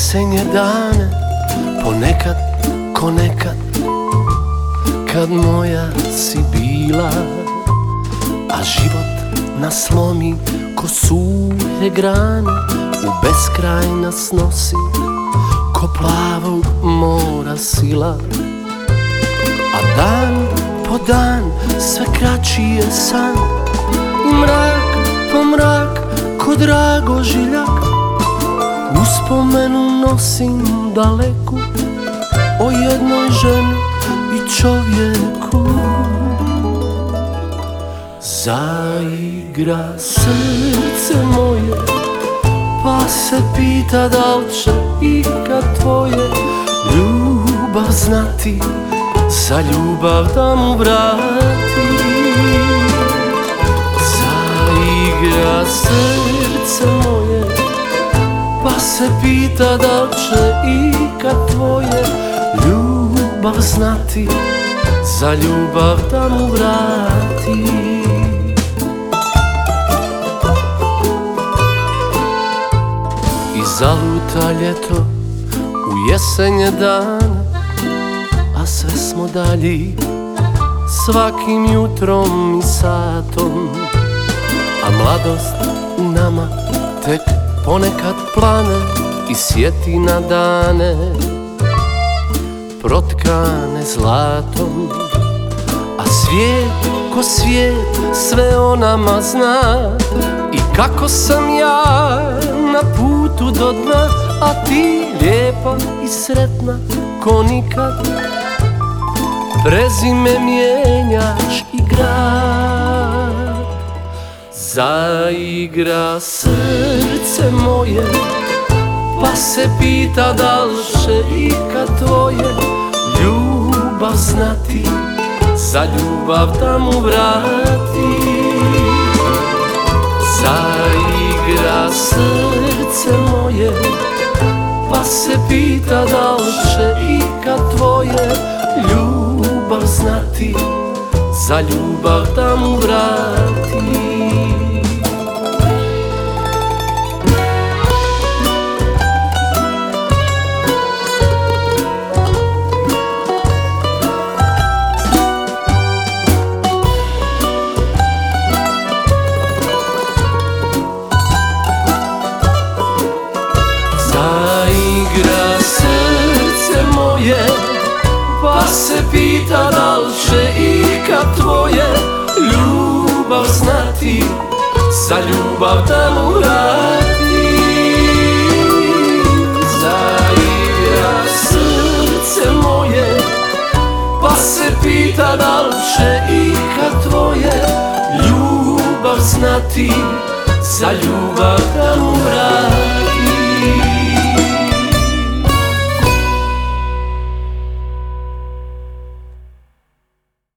jesenje dane, ponekad ko nekad, kad moja si bila, a život nas lomi ko suhe grane, u beskraj nas nosi ko plavog mora sila. A dan po dan sve kraći je san i mrak po mrak ko drago žiljak, uspomenu nosim daleku o jednoj ženi i čovjeku. Zaigra srce moje, pa se pita da li će ikad tvoje ljubav znati, za ljubav da mu vrati. Zaigra srce moje, pa se pita da li će ikad tvoje ljubav znati, za ljubav da mu vrati. I zaluta ljeto u jesenje dane, a sve smo dalji svakim jutrom i satom, a mladost u nama tek ponekad plane i sjeti na dane protkane zlatom. A svijet ko svijet sve o nama zna, i kako sam ja na putu do dna, a ti lijepa i sretna ko nikad. Prezime mijenjaš i grad. Zaigra srce moje, pa se pita da li će ikad tvoje ljubav znati, za ljubav da mu vrati. Zaigra srce moje, pa se pita da li će ikad tvoje ljubav znati, za ljubav da mu vrati. Zaigra srce moje, pa se pita da li će ikad tvoje ljubav znati, za ljubav da mu vrati. Zaigra srce moje, pa se pita da li će ikad tvoje ljubav znati, za ljubav da mu vrati.